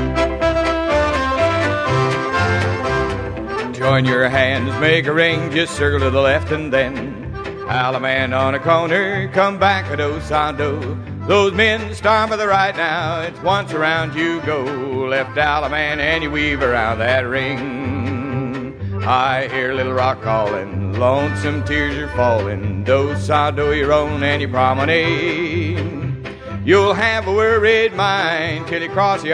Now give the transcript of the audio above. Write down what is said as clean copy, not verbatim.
Join your hands, make a ring, just circle to the left and then Alaman on a corner, come back a do-sa-do. Those men start by the right now, it's once around you go. Left Alaman and you weave around that ring. I hear Little Rock calling, lonesome tears are falling. Do-sa-do your own and you promenade. You'll have a worried mind till you cross the